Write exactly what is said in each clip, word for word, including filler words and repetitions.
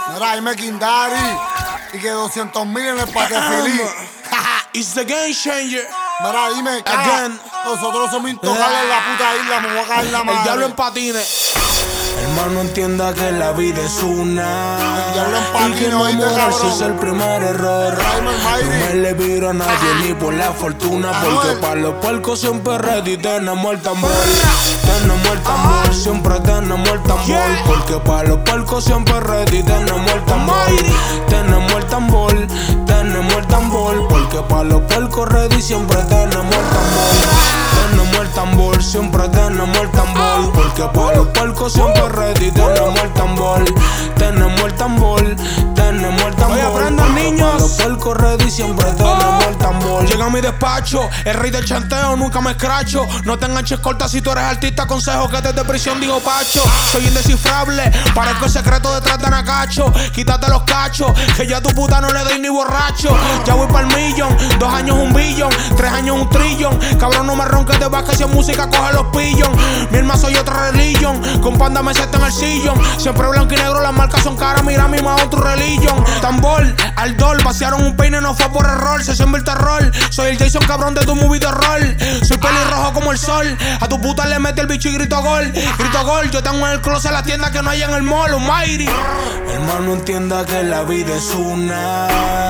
Mira, dime Kindari. Y que doscientos mil en el patefilí. It's the game changer. Mira, dime, Again. Nosotros somos intocables en la puta isla. Me voy a caer la madre. El diablo en patines. Hermano, entienda que la vida es una. El diablo en Y que patines, no oíste, enamorarse cabrón. es el primer error. Raymond No Mayri. me le viro a nadie ni por la fortuna. Porque Anuel. para los puercos siempre ready tenemos el tambor. Tenemos el tambor, siempre tenemos el tambor. Porque para los puercos siempre ready tenemos el tambor. Tenemos el tambor, tenemos el tambor. Porque para los puercos ready siempre tenemos el tambor. Tenemos el tambor, siempre tenemos el tambor. Porque para los puercos siempre ready tenemos el tambor. Tenemos el tambor, tenemos el tambor. Oye, aprendan, niños. Para los puercos ready siempre tenemos el tambor. Llega a mi despacho, el rey del chanteo, nunca me escracho. No te enganches corta si tú eres artista, consejo que desde prisión digo Pacho. Soy indescifrable, parezco el secreto detrás de Anacacho. Quítate los cachos, que yo a tu puta no le doy ni borracho. Ya voy pa'l millón, dos años un billón, tres años un trillón. Cabrón, no me ronques de vaca si en música coge los pillón. Mi alma soy otra religión, con panda me siento en el sillón. Siempre blanco y negro, las marcas son caras, mira mi más otro religión. Tambor, aldol, vaciaron un peine, no fue por error, se siembra el terror. Soy el Jason cabrón de tu movie de horror. Soy pelirrojo como el sol, a tu puta le mete el bicho y grito gol. Grito gol, yo tengo en el closet la tienda que no hay en el mall, Mayri. Hermano, entienda que la vida es una.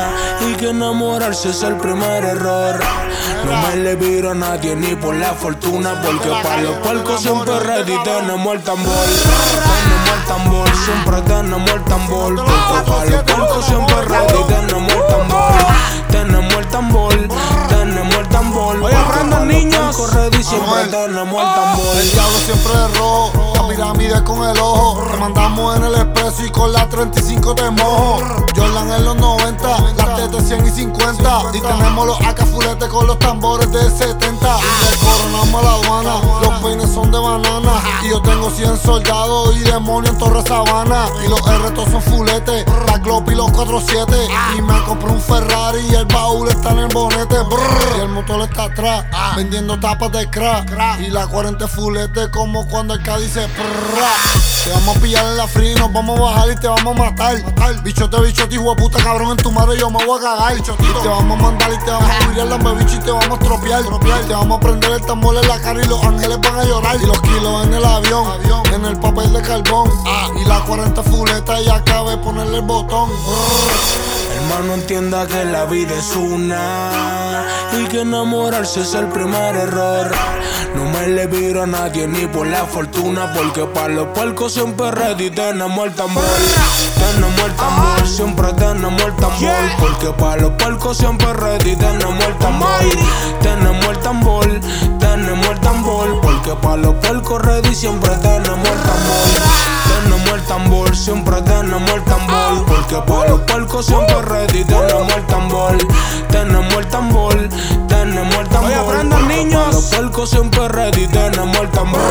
Y que enamorarse es el primer error. No me le viro a nadie ni por la fortuna. Porque para los puercos siempre ready tenemos el tambor. Tenemos el tambor, siempre tenemos el tambor. Porque para los puercos siempre ready tenemos el tambor. Tenemos el tambor, tenemos el tambor. Oye, aprendan, niños. Ready siempre tenemos el tambor. El diablo siempre es rojo, la pirámide con el ojo. Te mandamos en el expreso y con la treinta y cinco te mojo. Jordan en los noventa, las tetas cien y cincuenta. Y tenemos los A K fuletes con los tambores de setenta. Y le coronamos la aduana, los peines son de banana. Y yo tengo cien soldados y demonios en Torre Sabana. Y los R todos son fuletes, la Glock y los cuatro siete. Y me compré un Ferrari y el baúl está en el bonete. Brrr, y el motor está atrás, vendiendo tapas de crack. Y la cuarenta fulete como cuando el K dice prrra. Te vamos a pillar en la free, nos vamos a bajar y te vamos a matar. Bichote, bichote, hijo de puta, cabrón, en tu madre yo me voy a cagar. Y te vamos a mandar y te vamos a virar las bebichas y te vamos a estropear. Y te vamos a prender el tambor en la cara y los ángeles van a llorar. Y los kilos en el avión, en el papel de carbón. Y la cuarenta fuleta y acabé de ponerle el botón. Hermano, entienda que la vida es una. Y que enamorarse es el primer error. No me le viro a nadie ni por la fortuna. Porque para los puercos siempre ready tenemos el tambor. Tenemos el tambor, siempre tenemos el tambor. Porque para los puercos siempre ready tenemos el tambor. Tenemos el tambor, tenemos el tambor. Porque para los puercos ready siempre tenemos el tambor. Tenemos el tambor, siempre tenemos el tambor. Porque para los puercos siempre ready tenemos el tambor. Tenemos el tambor, tenemos el tambor. Oye, aprendan, niños. Para los puercos siempre ready tenemos el tambor.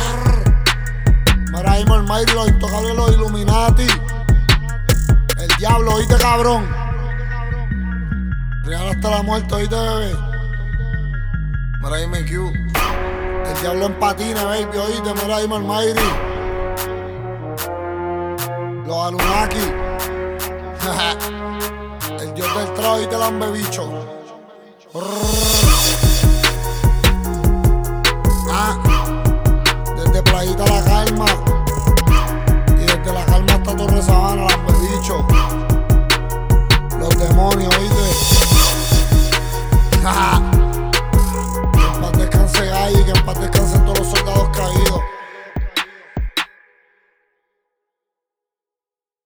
Mira, ahí el Mayri, los intocables, los Illuminati. El diablo, oíste, cabrón. Real hasta la muerte, oíste, bebé. Mira, ahí me Q. El diablo en patines, baby, oíste. Mira, ahí el Mayri. Los Anunnaki. El dios del trago, oíste, el hambebicho. Ah. Desde Playita La Calma y desde La Calma hasta Torre Sabana, las he dicho. Los demonios, oíste. Que en paz descanse Galli, que en paz descansen todos los soldados caídos.